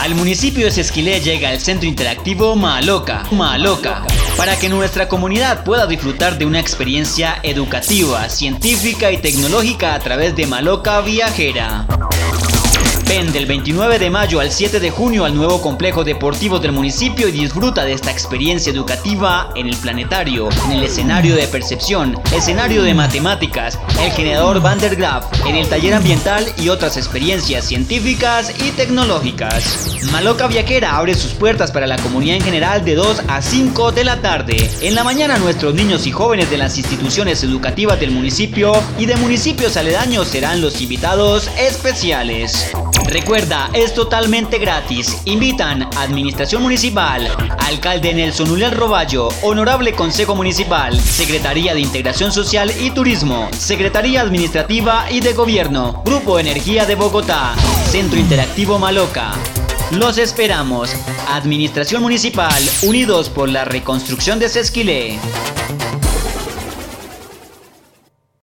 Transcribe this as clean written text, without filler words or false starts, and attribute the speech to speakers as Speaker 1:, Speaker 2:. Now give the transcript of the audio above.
Speaker 1: Al municipio de Sesquilé llega el Centro Interactivo Maloca, para que nuestra comunidad pueda disfrutar de una experiencia educativa, científica y tecnológica a través de Maloca Viajera. Ven del 29 de mayo al 7 de junio al nuevo complejo deportivo del municipio y disfruta de esta experiencia educativa en el planetario, en el escenario de percepción, escenario de matemáticas, el generador Van der Graaf, en el taller ambiental y otras experiencias científicas y tecnológicas. Maloca Viajera abre sus puertas para la comunidad en general de 2 a 5 de la tarde. En la mañana nuestros niños y jóvenes de las instituciones educativas del municipio y de municipios aledaños serán los invitados especiales. Recuerda, es totalmente gratis. Invitan Administración Municipal, Alcalde Nelson Uliel Roballo, Honorable Consejo Municipal, Secretaría de Integración Social y Turismo, Secretaría Administrativa y de Gobierno, Grupo Energía de Bogotá, Centro Interactivo Maloca. Los esperamos. Administración Municipal, unidos por la reconstrucción de Sesquilé.